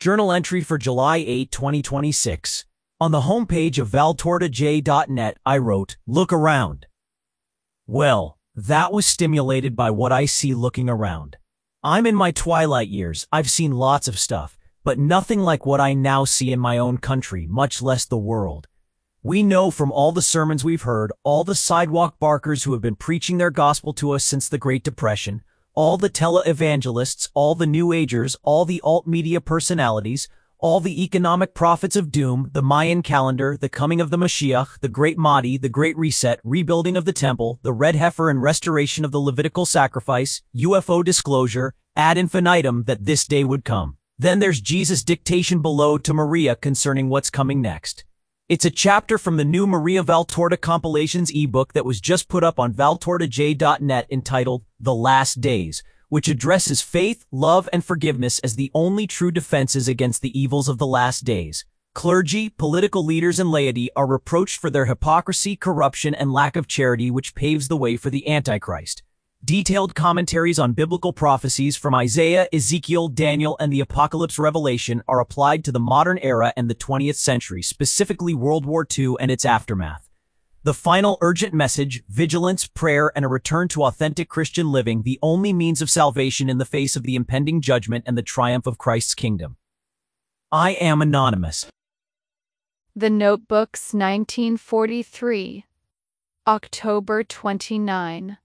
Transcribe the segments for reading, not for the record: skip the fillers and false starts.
Journal entry for July 8, 2026. On the homepage of valtortaj.net, I wrote, "Look around." Well, that was stimulated by what I see looking around. I'm in my twilight years. I've seen lots of stuff, but nothing like what I now see in my own country, much less the world. We know from all the sermons we've heard, all the sidewalk barkers who have been preaching their gospel to us since the Great Depression, all the tele-evangelists, all the New Agers, all the alt-media personalities, all the economic prophets of doom, the Mayan calendar, the coming of the Mashiach, the Great Mahdi, the Great Reset, rebuilding of the temple, the red heifer and restoration of the Levitical sacrifice, UFO disclosure, ad infinitum that this day would come. Then there's Jesus' dictation below to Maria concerning what's coming next. It's a chapter from the new Maria Valtorta Compilations ebook that was just put up on valtortaj.net entitled The Last Days, which addresses faith, love, and forgiveness as the only true defenses against the evils of the last days. Clergy, political leaders, and laity are reproached for their hypocrisy, corruption, and lack of charity, which paves the way for the Antichrist. Detailed commentaries on biblical prophecies from Isaiah, Ezekiel, Daniel, and the Apocalypse Revelation are applied to the modern era and the 20th century, specifically World War II and its aftermath. The final urgent message, vigilance, prayer, and a return to authentic Christian living, the only means of salvation in the face of the impending judgment and the triumph of Christ's kingdom. I am anonymous. The Notebooks, 1943, October 29.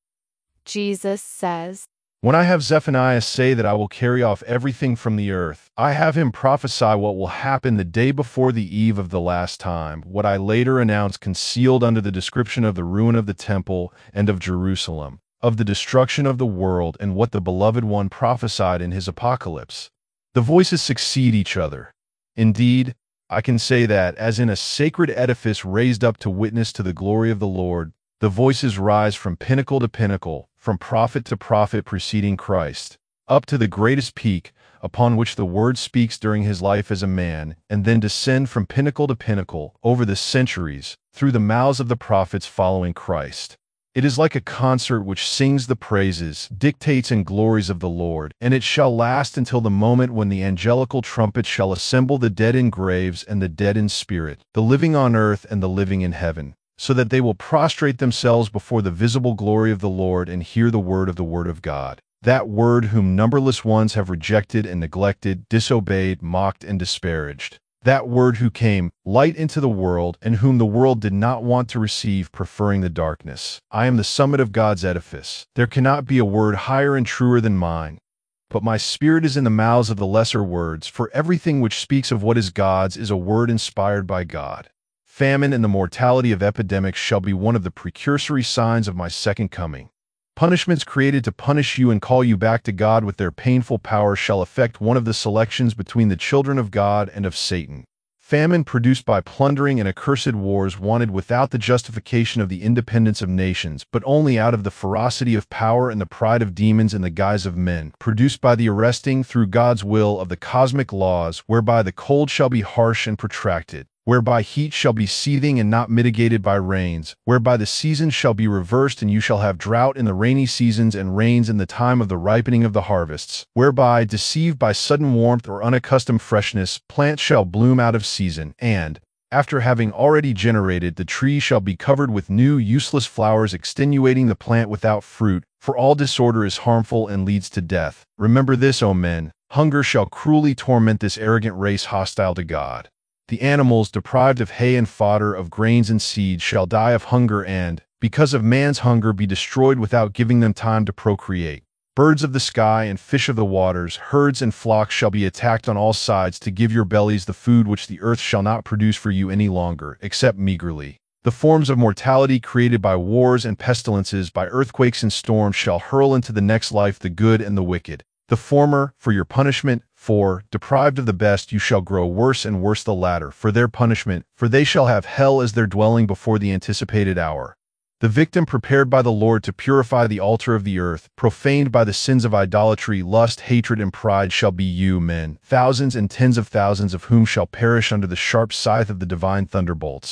Jesus says, "When I have Zephaniah say that I will carry off everything from the earth, I have him prophesy what will happen the day before the eve of the last time, what I later announce concealed under the description of the ruin of the temple and of Jerusalem, of the destruction of the world, and what the Beloved One prophesied in his apocalypse." The voices succeed each other. Indeed, I can say that, as in a sacred edifice raised up to witness to the glory of the Lord, the voices rise from pinnacle to pinnacle, from prophet to prophet preceding Christ, up to the greatest peak, upon which the Word speaks during his life as a man, and then descend from pinnacle to pinnacle, over the centuries, through the mouths of the prophets following Christ. It is like a concert which sings the praises, dictates, and glories of the Lord, and it shall last until the moment when the angelical trumpet shall assemble the dead in graves and the dead in spirit, the living on earth and the living in heaven, so that they will prostrate themselves before the visible glory of the Lord and hear the word of God. That word whom numberless ones have rejected and neglected, disobeyed, mocked, and disparaged. That word who came, light into the world, and whom the world did not want to receive, preferring the darkness. I am the summit of God's edifice. There cannot be a word higher and truer than mine. But my spirit is in the mouths of the lesser words, for everything which speaks of what is God's is a word inspired by God. Famine and the mortality of epidemics shall be one of the precursory signs of my second coming. Punishments created to punish you and call you back to God with their painful power shall affect one of the selections between the children of God and of Satan. Famine produced by plundering and accursed wars wanted without the justification of the independence of nations, but only out of the ferocity of power and the pride of demons in the guise of men, produced by the arresting, through God's will, of the cosmic laws, whereby the cold shall be harsh and protracted, whereby heat shall be seething and not mitigated by rains, whereby the seasons shall be reversed and you shall have drought in the rainy seasons and rains in the time of the ripening of the harvests, whereby, deceived by sudden warmth or unaccustomed freshness, plants shall bloom out of season, and, after having already generated, the tree shall be covered with new useless flowers extenuating the plant without fruit, for all disorder is harmful and leads to death. Remember this, O men, hunger shall cruelly torment this arrogant race hostile to God. The animals, deprived of hay and fodder, of grains and seeds, shall die of hunger and, because of man's hunger, be destroyed without giving them time to procreate. Birds of the sky and fish of the waters, herds and flocks shall be attacked on all sides to give your bellies the food which the earth shall not produce for you any longer, except meagerly. The forms of mortality created by wars and pestilences, by earthquakes and storms, shall hurl into the next life the good and the wicked. The former, for your punishment, for, deprived of the best, you shall grow worse and worse; the latter, for their punishment, for they shall have hell as their dwelling before the anticipated hour. The victim prepared by the Lord to purify the altar of the earth, profaned by the sins of idolatry, lust, hatred, and pride, shall be you, men, thousands and tens of thousands of whom shall perish under the sharp scythe of the divine thunderbolts.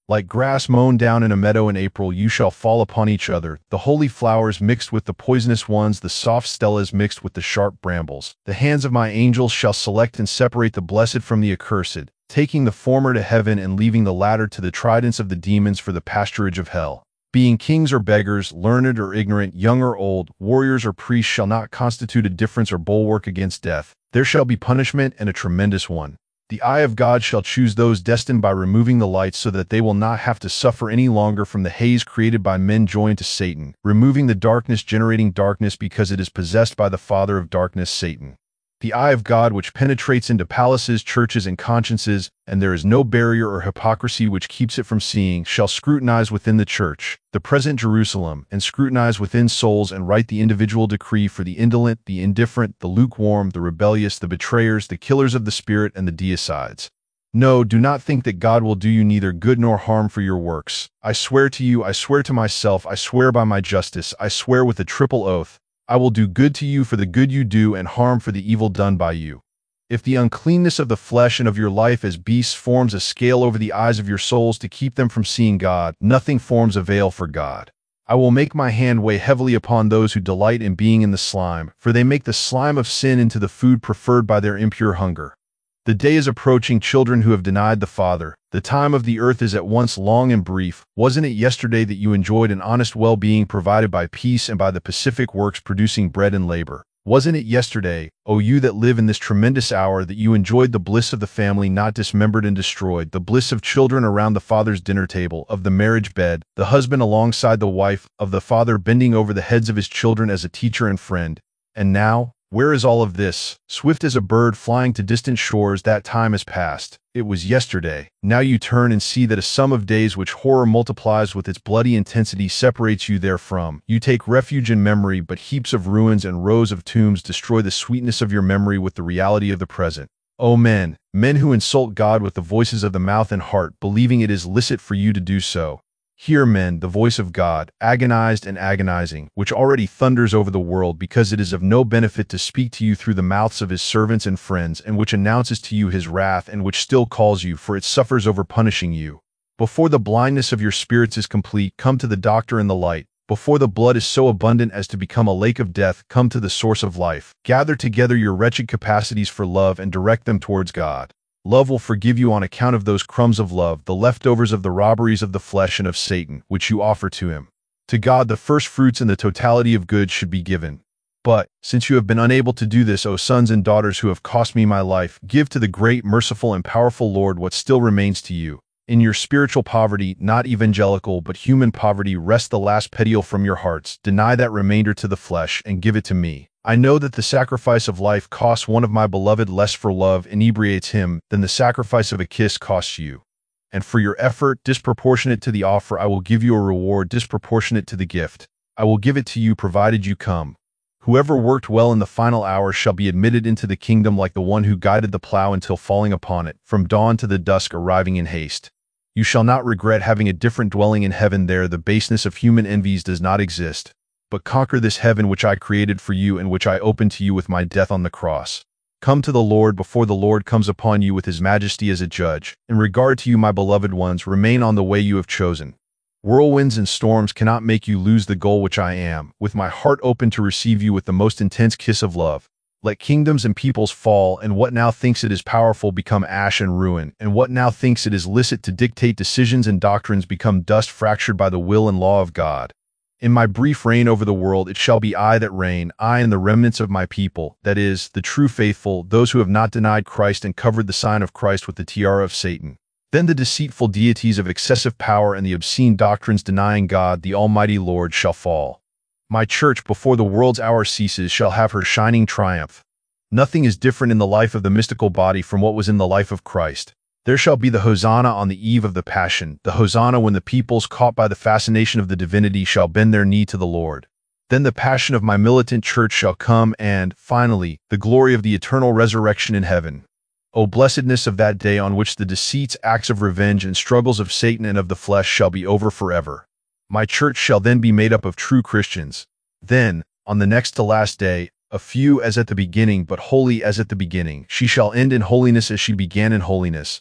Like grass mown down in a meadow in April, you shall fall upon each other, the holy flowers mixed with the poisonous ones, the soft stellas mixed with the sharp brambles. The hands of my angels shall select and separate the blessed from the accursed, taking the former to heaven and leaving the latter to the tridents of the demons for the pasturage of hell. Being kings or beggars, learned or ignorant, young or old, warriors or priests shall not constitute a difference or bulwark against death. There shall be punishment, and a tremendous one. The eye of God shall choose those destined by removing the lights so that they will not have to suffer any longer from the haze created by men joined to Satan, removing the darkness generating darkness because it is possessed by the father of darkness, Satan. The eye of God which penetrates into palaces, churches, and consciences, and there is no barrier or hypocrisy which keeps it from seeing, shall scrutinize within the church, the present Jerusalem, and scrutinize within souls and write the individual decree for the indolent, the indifferent, the lukewarm, the rebellious, the betrayers, the killers of the spirit, and the deicides. No, do not think that God will do you neither good nor harm for your works. I swear to you, I swear to myself, I swear by my justice, I swear with a triple oath, I will do good to you for the good you do and harm for the evil done by you. If the uncleanness of the flesh and of your life as beasts forms a scale over the eyes of your souls to keep them from seeing God, nothing forms a veil for God. I will make my hand weigh heavily upon those who delight in being in the slime, for they make the slime of sin into the food preferred by their impure hunger. The day is approaching, children who have denied the Father. The time of the earth is at once long and brief. Wasn't it yesterday that you enjoyed an honest well-being provided by peace and by the pacific works producing bread and labor? Wasn't it yesterday, O you that live in this tremendous hour, that you enjoyed the bliss of the family not dismembered and destroyed, the bliss of children around the father's dinner table, of the marriage bed, the husband alongside the wife, of the father bending over the heads of his children as a teacher and friend? And now, where is all of this? Swift as a bird flying to distant shores, that time has passed. It was yesterday. Now you turn and see that a sum of days which horror multiplies with its bloody intensity separates you therefrom. You take refuge in memory, but heaps of ruins and rows of tombs destroy the sweetness of your memory with the reality of the present. O men, men who insult God with the voices of the mouth and heart, believing it is licit for you to do so. Hear, men, the voice of God, agonized and agonizing, which already thunders over the world because it is of no benefit to speak to you through the mouths of his servants and friends, and which announces to you his wrath, and which still calls you, for it suffers over punishing you. Before the blindness of your spirits is complete, come to the doctor in the light. Before the blood is so abundant as to become a lake of death, come to the source of life. Gather together your wretched capacities for love and direct them towards God. Love will forgive you on account of those crumbs of love, the leftovers of the robberies of the flesh and of Satan, which you offer to him. To God the first fruits and the totality of goods should be given. But, since you have been unable to do this, O sons and daughters who have cost me my life, give to the great, merciful, and powerful Lord what still remains to you. In your spiritual poverty, not evangelical but human poverty, wrest the last petiole from your hearts, deny that remainder to the flesh, and give it to me. I know that the sacrifice of life costs one of my beloved less, for love inebriates him, than the sacrifice of a kiss costs you. And for your effort, disproportionate to the offer, I will give you a reward disproportionate to the gift. I will give it to you provided you come. Whoever worked well in the final hour shall be admitted into the kingdom like the one who guided the plow until falling upon it, from dawn to the dusk arriving in haste. You shall not regret having a different dwelling in heaven. There the baseness of human envies does not exist. But conquer this heaven which I created for you and which I opened to you with my death on the cross. Come to the Lord before the Lord comes upon you with his majesty as a judge. In regard to you, my beloved ones, remain on the way you have chosen. Whirlwinds and storms cannot make you lose the goal which I am, with my heart open to receive you with the most intense kiss of love. Let kingdoms and peoples fall, and what now thinks it is powerful become ash and ruin, and what now thinks it is licit to dictate decisions and doctrines become dust fractured by the will and law of God. In my brief reign over the world, it shall be I that reign, I and the remnants of my people, that is, the true faithful, those who have not denied Christ and covered the sign of Christ with the tiara of Satan. Then the deceitful deities of excessive power and the obscene doctrines denying God, the Almighty Lord, shall fall. My church, before the world's hour ceases, shall have her shining triumph. Nothing is different in the life of the mystical body from what was in the life of Christ. There shall be the Hosanna on the eve of the Passion, the Hosanna when the peoples caught by the fascination of the divinity shall bend their knee to the Lord. Then the passion of my militant church shall come and, finally, the glory of the eternal resurrection in heaven. O blessedness of that day on which the deceits, acts of revenge, and struggles of Satan and of the flesh shall be over forever. My church shall then be made up of true Christians. Then, on the next to last day, a few as at the beginning but holy as at the beginning, she shall end in holiness as she began in holiness.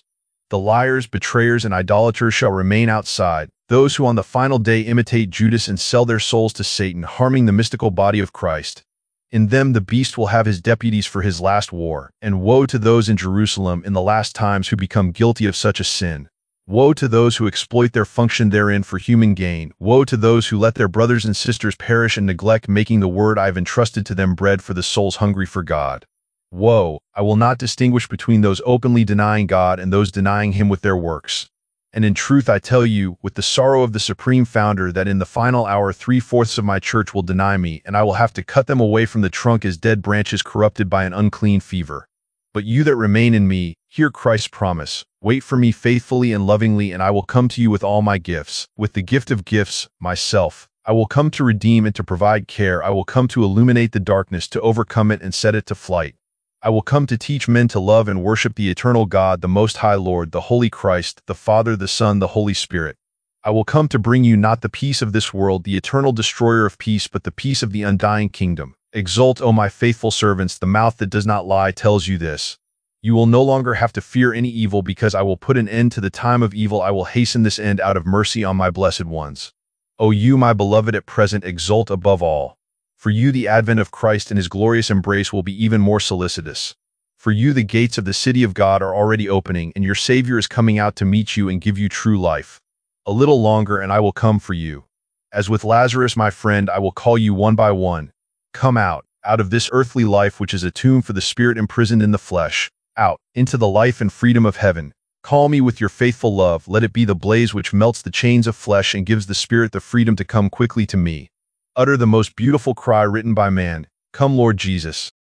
The liars, betrayers, and idolaters shall remain outside, those who on the final day imitate Judas and sell their souls to Satan, harming the mystical body of Christ. In them the beast will have his deputies for his last war, and woe to those in Jerusalem in the last times who become guilty of such a sin. Woe to those who exploit their function therein for human gain. Woe to those who let their brothers and sisters perish and neglect making the word I have entrusted to them bread for the souls hungry for God. Woe, I will not distinguish between those openly denying God and those denying him with their works. And in truth I tell you, with the sorrow of the Supreme Founder, that in the final hour 3/4 of my church will deny me, and I will have to cut them away from the trunk as dead branches corrupted by an unclean fever. But you that remain in me, hear Christ's promise. Wait for me faithfully and lovingly, and I will come to you with all my gifts, with the gift of gifts, myself. I will come to redeem and to provide care. I will come to illuminate the darkness, to overcome it and set it to flight. I will come to teach men to love and worship the eternal God, the Most High Lord, the Holy Christ, the Father, the Son, the Holy Spirit. I will come to bring you not the peace of this world, the eternal destroyer of peace, but the peace of the undying kingdom. Exult, O my faithful servants, the mouth that does not lie tells you this. You will no longer have to fear any evil, because I will put an end to the time of evil. I will hasten this end out of mercy on my blessed ones. O you, my beloved, at present exult above all. For you the advent of Christ and his glorious embrace will be even more solicitous. For you the gates of the city of God are already opening, and your Savior is coming out to meet you and give you true life. A little longer and I will come for you. As with Lazarus my friend, I will call you one by one. Come out of this earthly life which is a tomb for the spirit imprisoned in the flesh, out into the life and freedom of heaven. Call me with your faithful love. Let it be the blaze which melts the chains of flesh and gives the spirit the freedom to come quickly to me. Utter the most beautiful cry written by man, "Come, Lord Jesus."